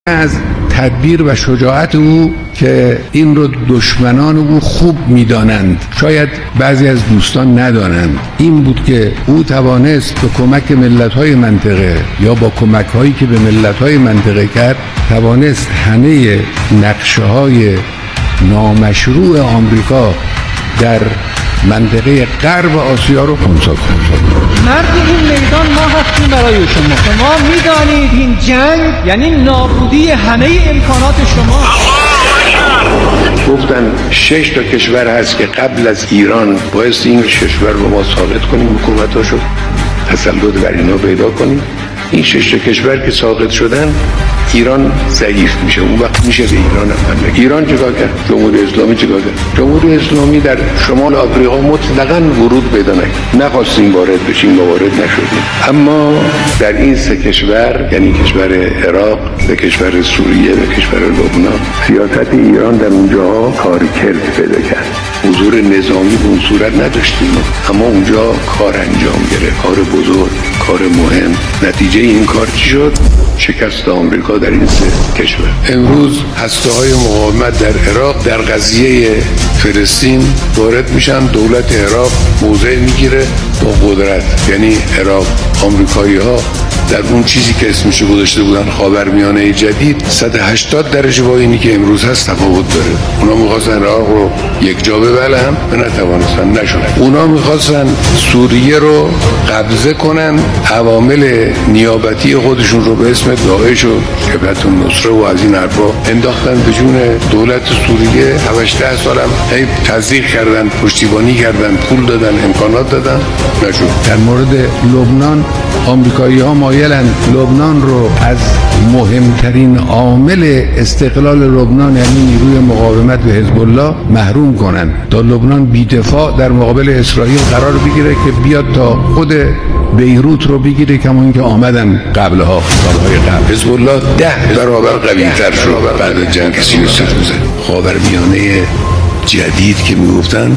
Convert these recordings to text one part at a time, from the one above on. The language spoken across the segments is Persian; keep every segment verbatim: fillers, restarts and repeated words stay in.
از تدبیر و شجاعت او که این رو دشمنان او خوب می‌دانند، شاید بعضی از دوستان ندانند، این بود که او توانست به کمک ملت‌های منطقه یا با کمک‌هایی که به ملت‌های منطقه کرد توانست همه نقشه‌های نامشروع آمریکا در منطقه غرب آسیا رو خنثی کنه. مرد این میدان ما هستیم برای شما. شما میدانید این جنگ یعنی نابودی همه امکانات شما. گفتن شش تا کشور هست که قبل از ایران باعث این کشور رو ما ساقط کنیم، حکومتاشو تسلط بر اینا پیدا کنیم. این شش تا کشور که ساقط شدن ایران ضعیف میشه، اون وقت میشه به ایران حمله. ایران چیکار کرد؟ جمهوری اسلامی چیکار کرد؟ جمهوری اسلامی در شمال آفریقا مطلقاً ورود پیدا نکرد. نخواستیم وارد بشیم و وارد نشدیم. اما در این سه کشور، یعنی کشور عراق، سه کشور سوریه و کشور لبنان، سیاست ایران در اونجا کارکرد پیدا کرد. حضور نظامی به اون صورت نداشتیم، اما اونجا کار انجام گرفت، کار بزرگ، کار مهم. نتیجه این کار چی شد؟ شکست آمریکا در این سه کشور. امروز هسته‌های مقاومت در عراق در قضیه فلسطین وارد میشن، دولت عراق موضع میگیره با قدرت، یعنی عراق آمریکایی‌ها در اون چیزی که اسمشو گذاشته بودن خاورمیانه جدید صد و هشتاد درجه با اینی که امروز هست تفاوت داره. اونا می‌خواستن عراق رو یک جا ببلن و نتوانستن، نشد. اونا می‌خواستن سوریه رو قبضه کنن، عوامل نیابتی خودشون رو به اسم داعش و جبهت النصره و از این حرفا انداختن به جون دولت سوریه. هشت سال هم هی تزریق کردن، پشتیبانی کردن، پول دادن، امکانات دادن، نشد. در مورد لبنان آمریکایی‌ها مایلن لبنان رو از مهمترین عامل استقلال لبنان یعنی نیروی مقاومت به حزب الله محروم کنن تا لبنان بی‌دفاع در مقابل اسرائیل قرار بگیره که بیاد تا خود بیروت رو بگیره، کما اینکه آمدن قبلها سالهای قبل. حزب الله ده برابر قوی‌تر شد بعد از جنگ سی و سه روزه. خاورمیانه جدید که میگفتن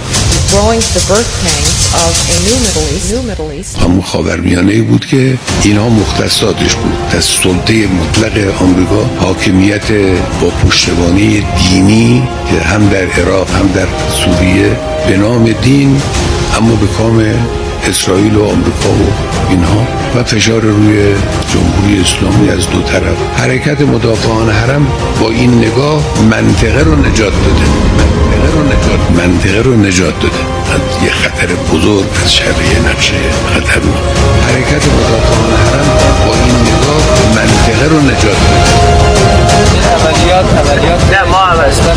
همون خاورمیانه بود که اینها مختصاتش بود، از سلطه مطلق آمریکا، حاکمیت با پشتیبانی دینی که هم در عراق هم در سوریه به نام دین، اما به کام اسرائیل و آمریکا و اینها، و فشار روی جمهوری اسلامی از دو طرف. حرکت مدافعان حرم با این نگاه منطقه رو نجات داده، منطقه رو نجات منطقه رو نجات داده از یه خطر بزرگ، از شر یه نقشه خطر. حرکت مدافعان حرم با این نگاه منطقه رو نجات داده. عملیات عملیات نه ما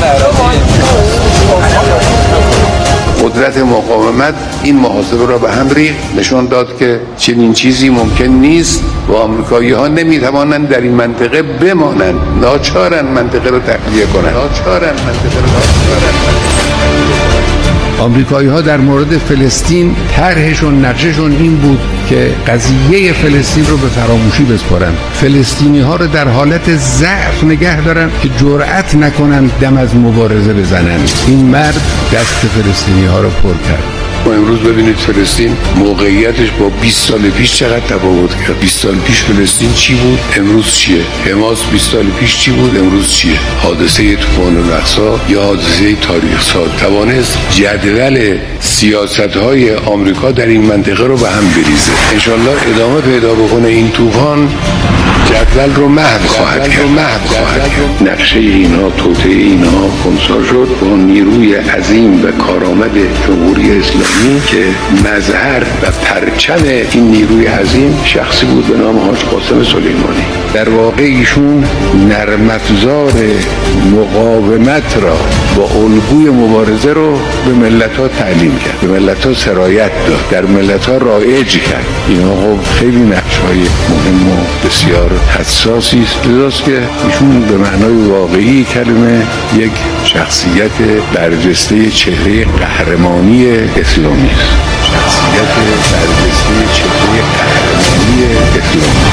قدرت مقاومت این محاسبه را به هم ریخت، نشان داد که چنین چیزی ممکن نیست و آمریکایی‌ها نمی‌توانند در این منطقه بمانند، ناچارن منطقه رو تخلیه کنند، ناچارن منطقه رو تخلیه آمریکایی‌ها در مورد فلسطین طرحشون، نقششون این بود که قضیه فلسطین رو به فراموشی بسپارن، فلسطینی‌ها رو در حالت ضعف نگه دارن که جرأت نکنن دم از مبارزه بزنن. این مرد دست فلسطینی‌ها رو پر کرد. و امروز ببینید فلسطین موقعیتش با بیست سال پیش چقدر تفاوت کرد. بیست سال پیش فلسطین چی بود؟ امروز چیه؟ حماس بیست سال پیش چی بود؟ امروز چیه؟ حادثه طوفان الاقصی یا حادثه تاریخ ساز توانست جدول سیاست‌های آمریکا در این منطقه رو به هم بریزه. انشالله ادامه پیدا بکنه این طوفان، جدول رو محو خواهد کرد. محو خواهد کرد. نقشه اینا، توطئه اینا خنثی شد با نیروی عظیم و کارآمد جمهوری اسلامی که مظهر و پرچم این نیروی عظیم شخصی بود به نام حاج قاسم سلیمانی. در واقع ایشون نرم افزار مقاومت را با الگوی مبارزه رو به ملت‌ها تعلیم کرد، به ملت‌ها سرایت داد، در ملت‌ها رایج کرد. اینا خب خیلی نقش‌های مهم و بسیار حساسی است، لذاست که ایشون به معنای واقعی کلمه یک شخصیت برجسته چهره قهرمانی اسلامی است. شخصیت برجسته چهره قهرمانی اسلامی.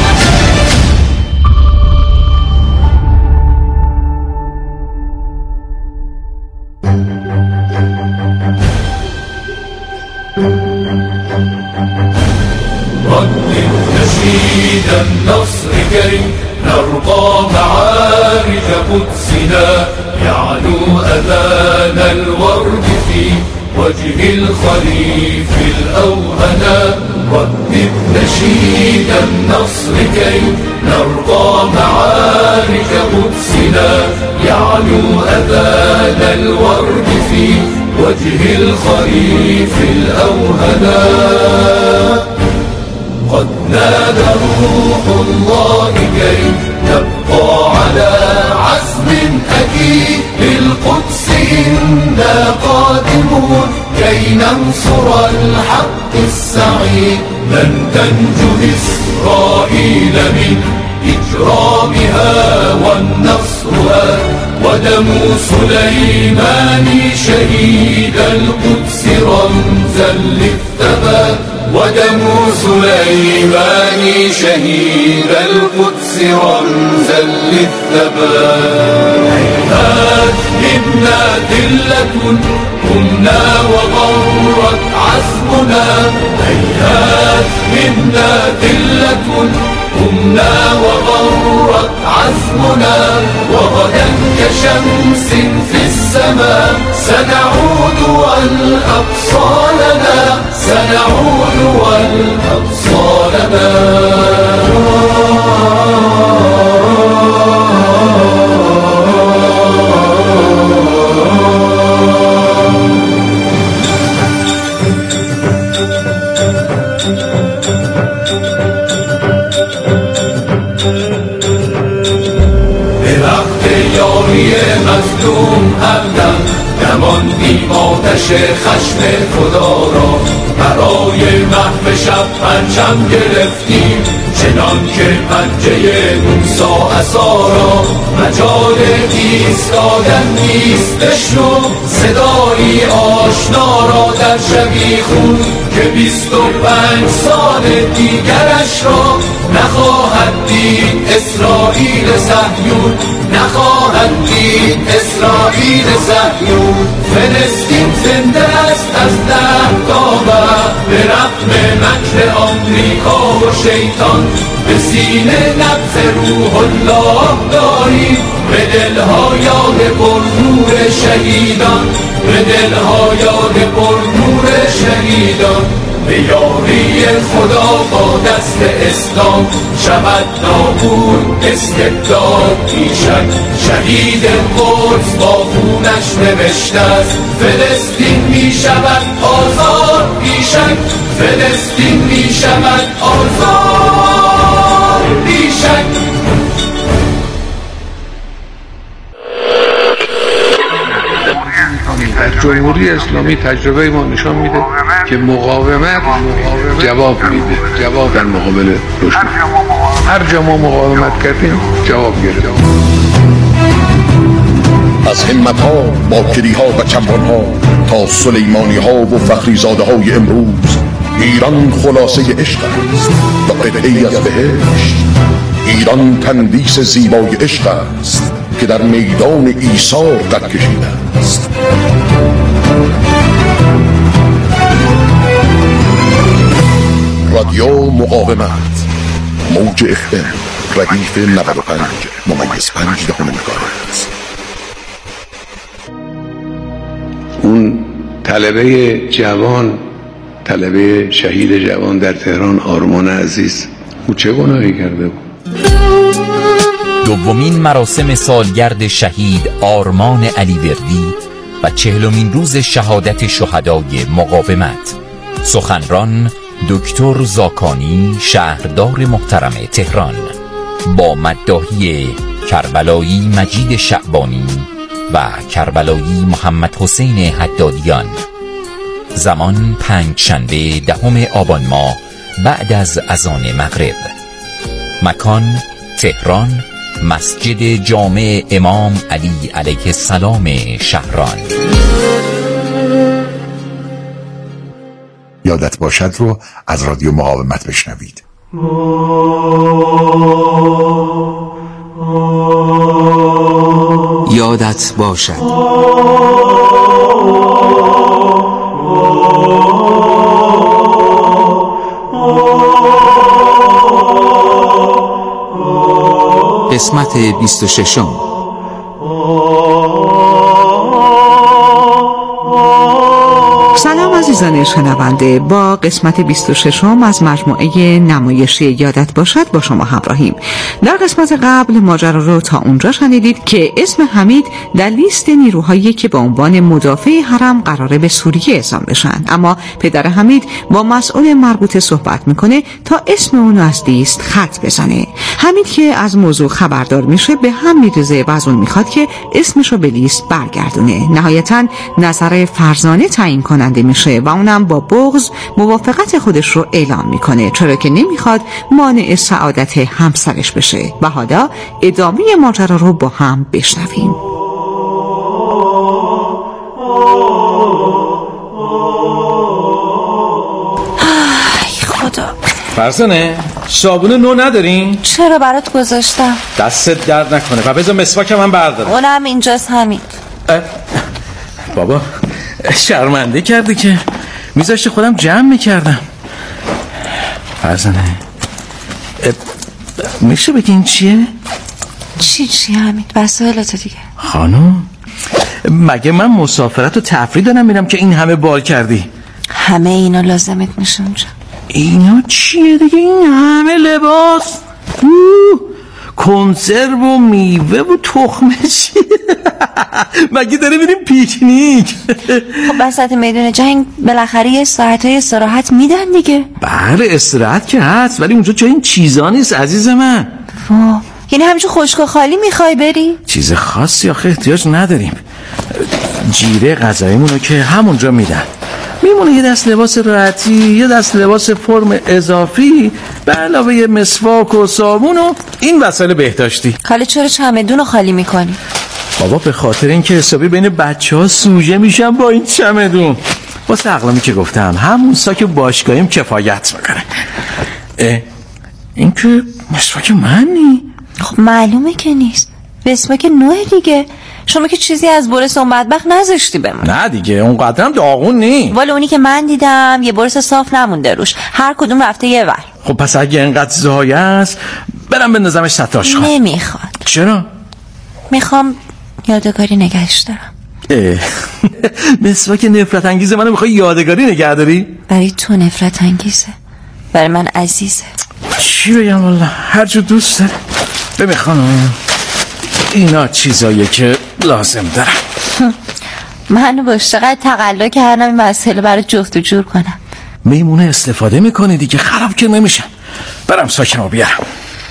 نشيد النصر كريم نرقى معاني قدسنا يعلو أذان الورد في وجه الخليف الأوهنا ردد نشيد النصر كي نرقى معارك قدسنا يعلو أذان الورد في وجه الخليف الأوهنا قد نادى روح الله كي نبقى على عزم أكيد للقدس إنا قادمون كي ننصر الحق السعيد لن تنجو إسرائيل من إجرامها والنصرها ودم سليمان شهيد القدس رمزا للثبات ودم سليمان شهيد القدس رمزا للثبات هيهات منا ذلة قمنا وغرت عزمنا هيهات منا ذلة قمنا وغرت عزمنا وغدا كشمس في السماء سنعود والأقصى لنا سنعود والأقصى لنا مظلوم همدم نماندیم آتش خشم خدا را برای محو شب پنجم گرفتیم چنان که پنجه موسی عصا را مجال ایستادن نیست بشنو صدایی آشنا را در شبی خون که بیست و پنج سال دیگرش را نخواهد دید اسرائیل صهیون نخواهد دید اسرائیل صهیون فلسطین زنده است از ده تا بعد به رغم مکر آمریکا و شیطان به سینه نبض روح الله داریم به دلها یاد پرنور شهیدان به دلها یاد پرنور شهیدان به یاری خدا با دست اسلام شود نابود استبداد بیشک شهید قدس با خونش نوشته است فلسطین می شود آزاد بیشک فلسطین می شود آزاد بیشک در جمهوری اسلامی تجربه ما نشان میده که مقاومت جواب میده جواب در مقابل دشمن هر جا ما مقاومت کردیم جواب گرفتیم از همت ها باکری ها و چمران ها تا سلیمانی ها و فخری زاده های امروز ایران خلاصه عشق است و قطعی از بهشت ایران تندیس زیبای عشق است که در میدان ایثار قد کشیده است رادیو مقاومت موج اف ام ردیف نود و پنج ممیز پنج دهم مگاهرتز. اون طلبه جوان طلبه شهید جوان در تهران آرمان عزیز او چه گناهی کرده بود؟ دومین مراسم سالگرد شهید آرمان علیوردی و چهلمین روز شهادت شهدای مقاومت. سخنران دکتر زاکانی شهردار محترم تهران با مداحی کربلایی مجید شعبانی و کربلایی محمد حسین حدادیان. زمان پنجشنبه دهم آبان ماه بعد از اذان مغرب. مکان تهران، مسجد جامع امام علی علیه السلام شهران. یادت باشد رو از رادیو مقاومت بشنوید. یادت باشد قسمت بیست و ششم سلام عزیزان شنونده، با قسمت بیست و شش از مجموعه نمایشی یادت باشد با شما همراهیم. در قسمت قبل ماجرا رو تا اونجا شنیدید که اسم حمید در لیست نیروهایی که به عنوان مدافع حرم قراره به سوریه اعزام بشن، اما پدر حمید با مسئول مربوطه صحبت میکنه تا اسم اونو از لیست خط بزنه. حمید که از موضوع خبردار میشه به هم میریزه و از اون میخواد که اسمشو به لیست برگردونه. نهایتاً نظر فرزانه تعیین کننده میشه و اونم با بغض موافقت خودش رو اعلام میکنه، چرا که نمیخواد مانع سعادت همسرش بشه. و حالا ادامه ماجرا رو با هم بشنویم. خدا فرزانه صابون نو ندارین؟ چرا برات گذاشتم؟ دستت درد نکنه و بذار مسواک من بردارم. اونم اینجاست حمید. بابا شرمنده کردی که میذاشتی خودم جمع میکردم. فرزانه میشه بگی این چیه؟ چی چی حمید؟ وسایلت دیگه. خانم مگه من مسافرت و تفریح دارم میرم که این همه بال کردی؟ همه اینا لازمت میشه اونجا. اینا چیه دیگه؟ این همه لباس، کنسرو و میوه و تخمه چیه؟ مگه داره میریم پیکنیک؟ خب وسط میدون جنگ بالاخره یه ساعتای استراحت میدن دیگه. بله استراحت که هست، ولی اونجا جای این چیزا نیست عزیز من. وا، یعنی همچون خشک و خالی میخوای بری؟ چیز خاصی آخه احتیاج نداریم. جیره غذاییمونو که همونجا میدن، میمونه یه دست لباس راحتی، یه دست لباس فرم اضافی، به علاوه یه مسواک و صابون و این وسایل بهداشتی. حالا چرا چمدونو خالی میکنی؟ بابا به خاطر اینکه حسابی بین بچه ها سوژه میشن با این چمدون. واسه اقلامی که گفتم همون ساک باشگاهیم کفایت میکنه. اه این که مسواک من نی؟ خب معلومه که نیست، مسواک نوع دیگه. شما که چیزی از برس اون بدبخت نذاشتی بمونه. نه دیگه اونقدرم داغون نی. والا اونی که من دیدم یه برس صاف نمونده روش، هر کدوم رفته یه ور. خب پس اگه اینقدر زایه است برم بندازمش ستاش خواهم. نمیخواد. چرا؟ میخوام یادگاری نگهش دارم. مسواک نفرت انگیزه منو میخوای یادگاری نگه داری؟ برای تو نفرت انگیزه، برای من عزیزه. چی بگم والله هر جو دوست داره. ببین خانم اینا چیزاییه که لازم دارم. منو با چقدر تقلا کردم این مسئله برای جفت و جور کنم. میمونه استفاده میکنی دیگه، خراب که نمیشن. برم ساکنمو بیارم.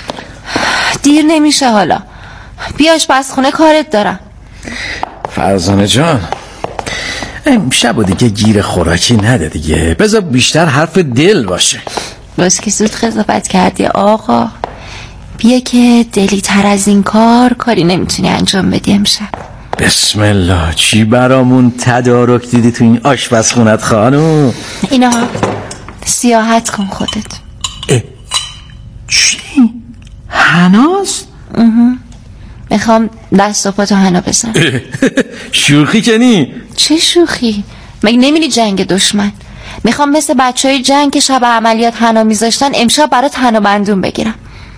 دیر نمیشه حالا، بیاش بس خونه کارت دارم. فرزانه جان امشب و دیگه گیر خوراکی نده دیگه، بذار بیشتر حرف دل باشه. باز که زود خضافت کردی آقا، بیا که دلی تر از این کار کاری نمیتونی انجام بدی امشب. بسم الله چی برامون تدارک دیدی تو این آشپزخونت خانم؟ اینا سیاحت کن خودت. اه چی؟ هناست؟ میخوام دست و پاتو حنا بزن. شوخی کنی؟ چه شوخی؟ مگه نمیری جنگ دشمن؟ میخوام مثل بچه های جنگ که شب عملیات حنا میذاشتن امشب برات حنا بندون بگیرم.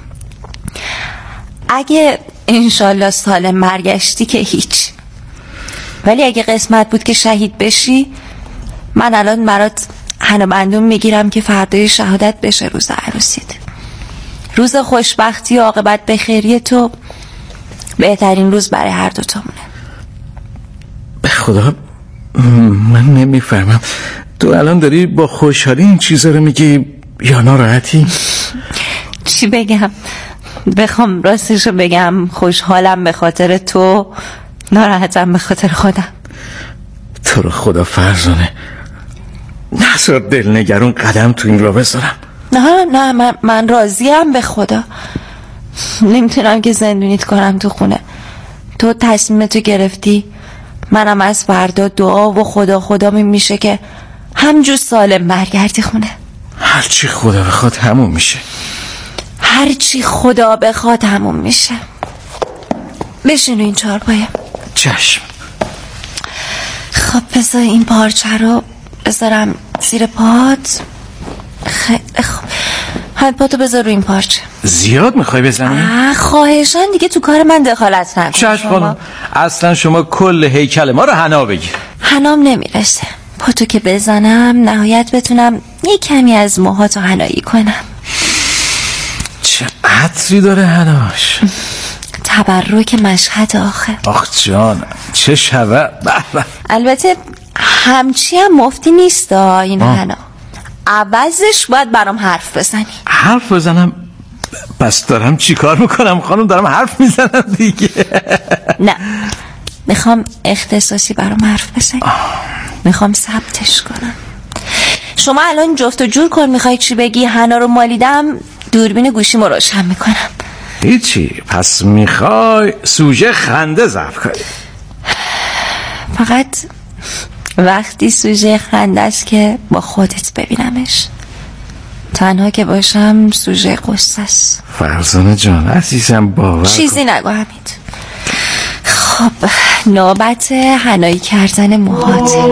اگه انشالله سالم برگشتی که هیچ، ولی اگه قسمت بود که شهید بشی من الان برات حنا بندون میگیرم که فردای شهادت بشه روز عروسیت، روز خوشبختی و عاقبت بخیری تو بهترین روز برای هر دوتامونه. به خدا من نمیفهمم تو الان داری با خوشحالی این چیزا رو میگی یا ناراحتی؟ چی بگم؟ بخوام راستشو بگم خوشحالم به خاطر تو، ناراحتم به خاطر خودم. تو رو خدا فرزانه نذار دل نگرون قدم تو این را بذارم. نه نه من, من راضیم به خدا. نمیتونم که زندونیت کنم تو خونه. تو تصمیمتو گرفتی، منم از فردا دعا و خدا خدا می میشه که همجور سالم برگردی خونه. هرچی خدا بخواد همون میشه. هرچی خدا بخواد همون میشه. بشینو این چهارپایه. چشم. خب بذار این پارچه رو بذارم زیر پات. خیلی خب، حد پاتو بذار رو این پارچه. زیاد میخوای بزنی؟ خواهشاً دیگه تو کار من دخالت نکن. چشم خانم، اصلا شما کل هیکل ما رو حنا بگیر. حنام نمیرسه، پاتو که بزنم نهایت بتونم یه کمی از موهاتو حنایی کنم. چه عطری داره حناش؟ تبرک مشهد آخه. آخ جان چه شوه. البته همچی هم مفتی نیست این حنا. عوضش باید برام حرف بزنی. حرف بزنم؟ پس دارم چی کار میکنم خانم؟ دارم حرف میزنم دیگه. نه، میخوام اختصاصی برام حرف بزنی. میخوام ثبتش کنم. شما الان جفت و جور کن میخوای چی بگی. حنا رو مالیدم، دوربین گوشیمو روشن میکنم. هیچی، پس میخوای سوژه خنده ضبط کنی؟ فقط وقتی سوژه خنده است که با خودت ببینمش، تنها که باشم سوژه قصه است. فرزانه جان عزیزم باور چیزی نگو حمید. خب نوبت حنایی کردن موهاته.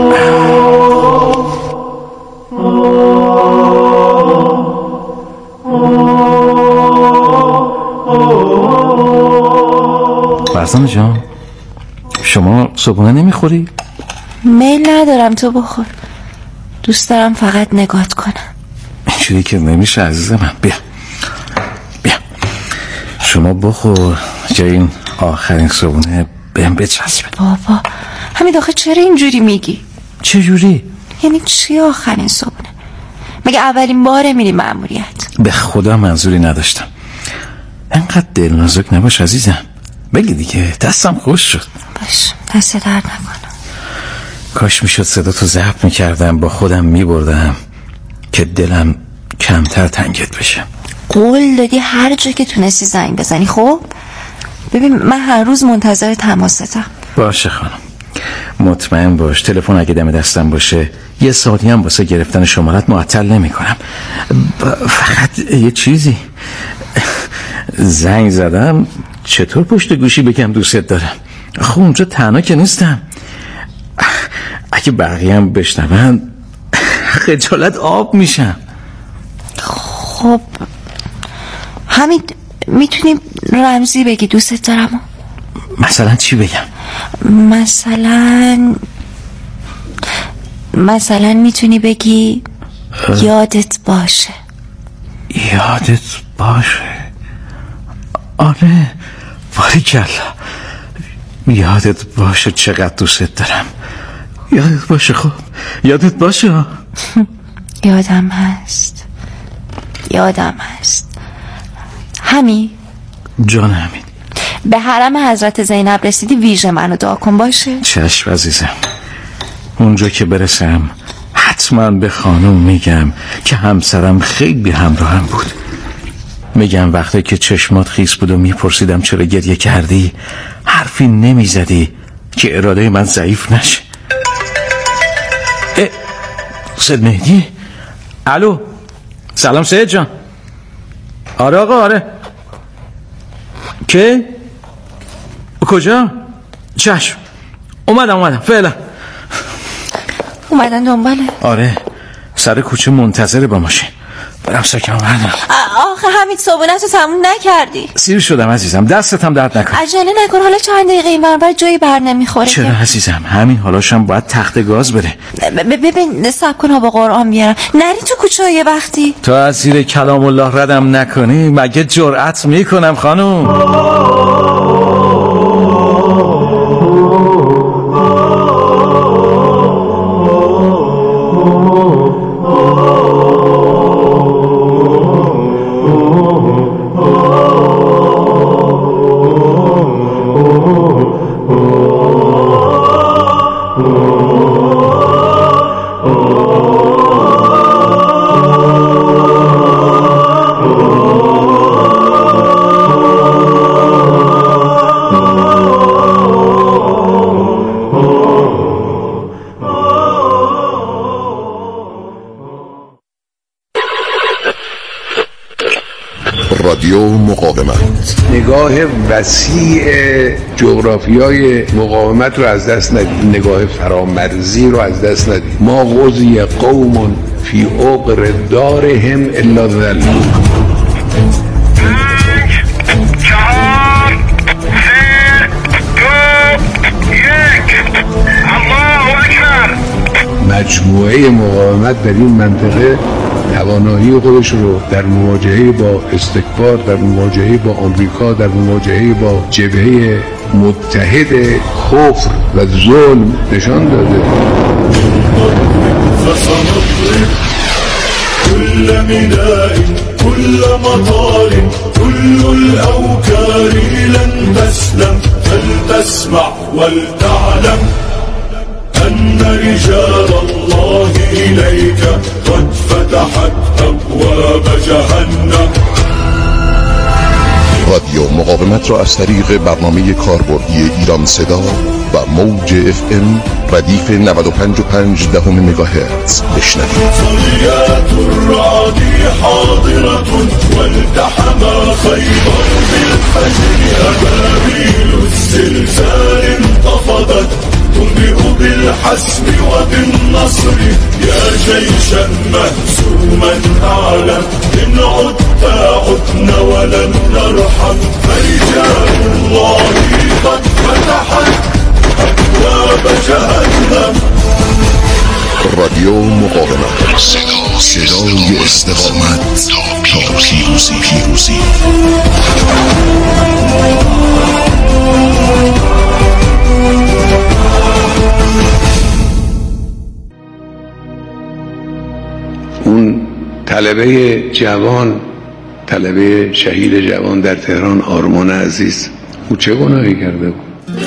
فرزانه جان شما صبحونه نمیخوری؟ میل ندارم تو بخور، دوست دارم فقط نگات کنم. اینجوری که نمیشه عزیز من. بیا بیا شما بخور، جای این آخرین صبحونه بهم بچسبه. بابا همین آخه چرا اینجوری میگی؟ چه جوری؟ یعنی چی آخرین صبحونه؟ مگه اولین باره میری مأموریت؟ به خدا منظوری نداشتم. انقدر دل نازک نباش عزیزم، بگی دیگه دستم خوش شد. باش دست درد نکنم. کاش میشد صدا تو ضبط میکردم با خودم میبردم که دلم کمتر تنگت بشه. قول دادی هر جا که تونستی زنگ بزنی. خب ببین من هر روز منتظر تماستم. باشه خانم، مطمئن باش تلفن اگه دم دستم باشه یه ساعتی هم واسه گرفتن شمارت معطل نمی کنم. فقط یه چیزی، زنگ زدم چطور پشت گوشی بگم دوستت دارم؟ خب اونجا تنها که نیستم، اگه بقیه هم بشنون خجالت آب میشم. خب حمید میتونی رمزی بگی دوستت دارم؟ مثلا چی بگم؟ مثلا مثلا میتونی بگی یادت باشه. یادت باشه؟ آره باریکلا، یادت باشه چقدر دوستت دارم. یادت باشه. خب یادت باشه. یادم هست یادم هست همی جان همین، به حرم حضرت زینب رسیدی ویژه منو دعا کن باشه. چشم عزیزم، اونجا که برسم حتما به خانم میگم که همسرم خیلی همراهم بود. میگم وقتی که چشمات خیس بود و میپرسیدم چرا گریه کردی حرفی نمیزدی که اراده من ضعیف نشه. اه سید مهدی. الو سلام سید جان. آره آقا آره. که کجا؟ چشم اومدم اومدم فعلا. اومدن دنباله؟ آره سر کوچه منتظره با ماشین. برم سکم بردم. آخه حمید صبحونه تو تموم نکردی. سیر شدم عزیزم، دستتم درد نکن. عجله نکن، حالا چند دقیقه این برابر جایی بر نمیخوره. چرا عزیزم؟ همین حالاشم باید تخت گاز بره. ببین صبر کن ها با قرآن بیارم. نری تو کوچه یه وقتی. تا از زیر کلام الله ردم نکنی مگه جرأت میکنم خانوم؟ رادیو مقاومت، نگاه وسیع جغرافیای مقاومت رو از دست ندید، نگاه فرامرزی رو از دست ندید. ما غزی قوم فی عقر دارهم الا ذلوا. مجموعه مقاومت در این منطقه توانایی خودش رو در مواجهه با استکبار، در مواجهه با آمریکا، در مواجهه با جبهه متحد کفر و ظلم نشان داده. كل ميناء كل مطار كل الأوكار لن تسلم فلتسمع ولتعلم أن رجال الله إليك قد فتحت أبواب جهنم. رادیو مقاومت را از طریق برنامه کاربردی ایران صدا و موج اف ام ردیف نود و پنج و پنج دهم مگاهرتز بشنوید. صليات الرعد حاضرة والتحم خيبر بالفجر أبابيل الزلزال انتفضت تنبئ بالحسم وبالنصر يا جيشا مهزوما أعلم إن عدت عدنا ولن نرحم فرجال الله قد فتحت أبواب جهنم. رادیو مقاومت، صدای استقامت تا پیروزی. پیروزی اون طلبه جوان، طلبه شهید جوان در تهران، آرمان عزیز، او چه گناهی کرده بود؟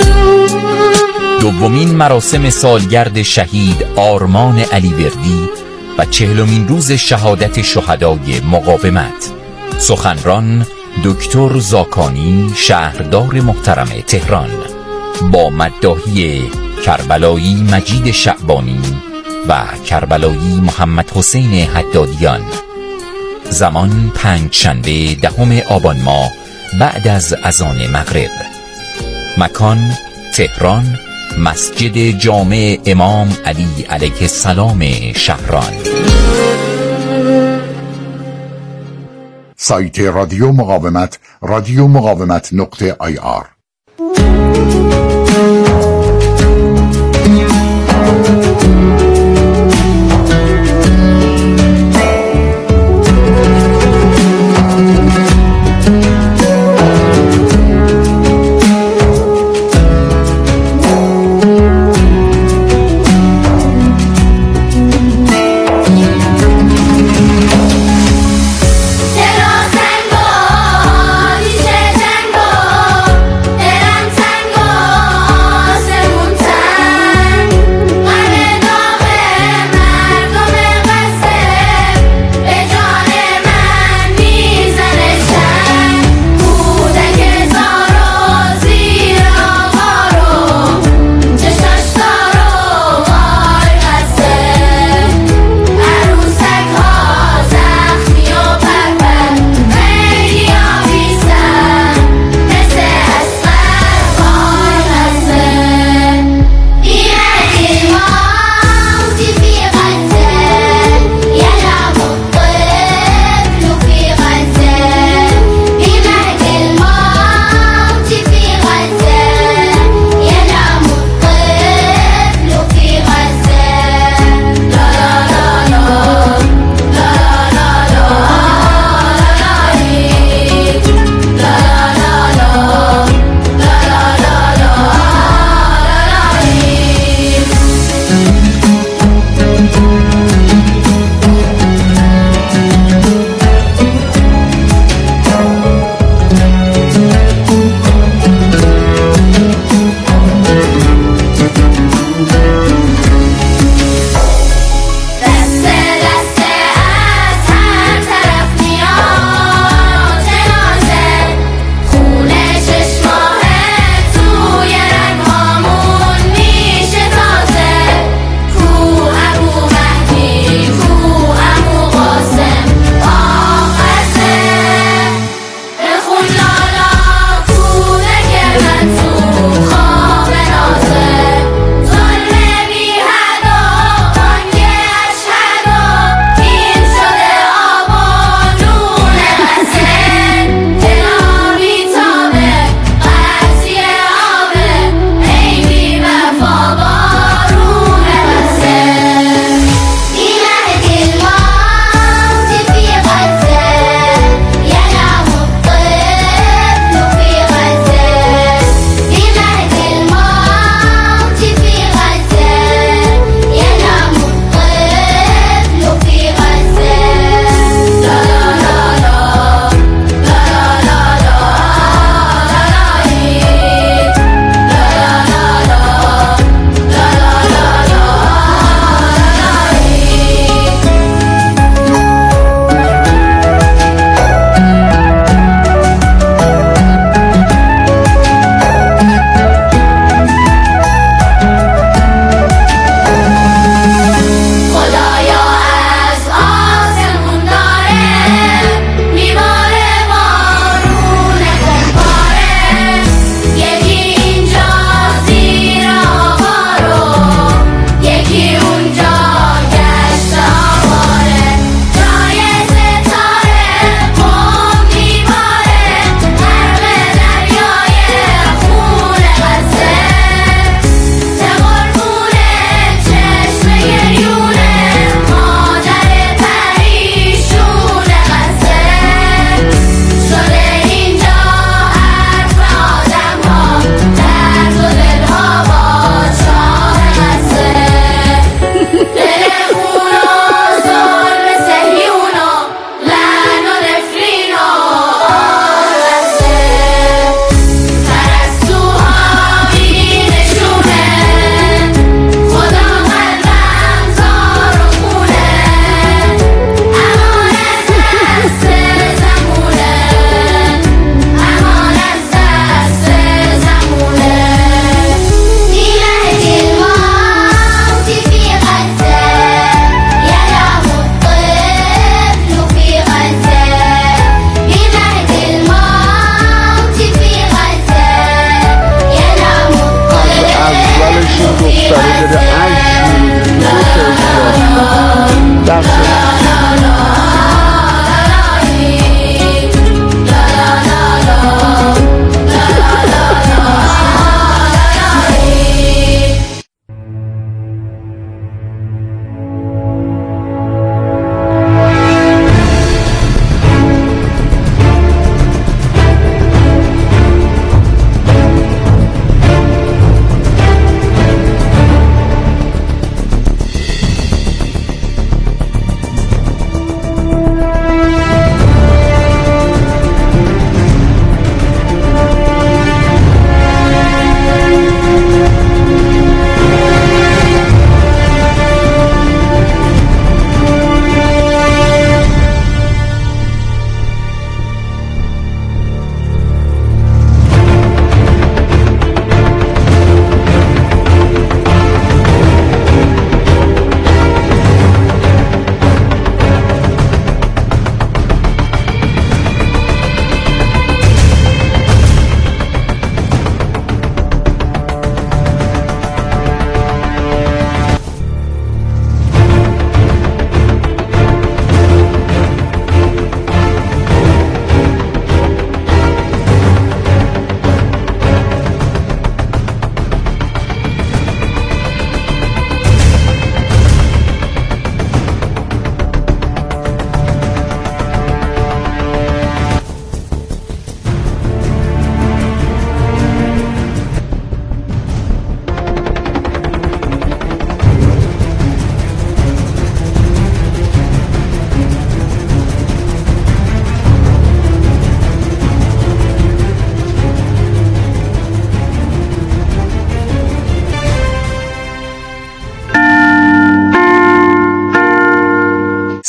دومین مراسم سالگرد شهید آرمان علیوردی و چهلمین روز شهادت شهدای مقاومت. سخنران دکتر زاکانی، شهردار محترم تهران، با مداحی کربلایی مجید شعبانی و کربلایی محمد حسین حدادیان. زمان پنج شنبه دهم آبان ماه بعد از اذان مغرب. مکان تهران، مسجد جامع امام علی علیه السلام شهران. سایت رادیو مقاومت رادیو مقاومت نقطه آی آر.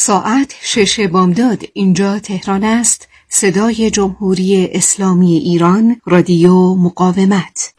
ساعت شش بامداد اینجا تهران است. صدای جمهوری اسلامی ایران، رادیو مقاومت.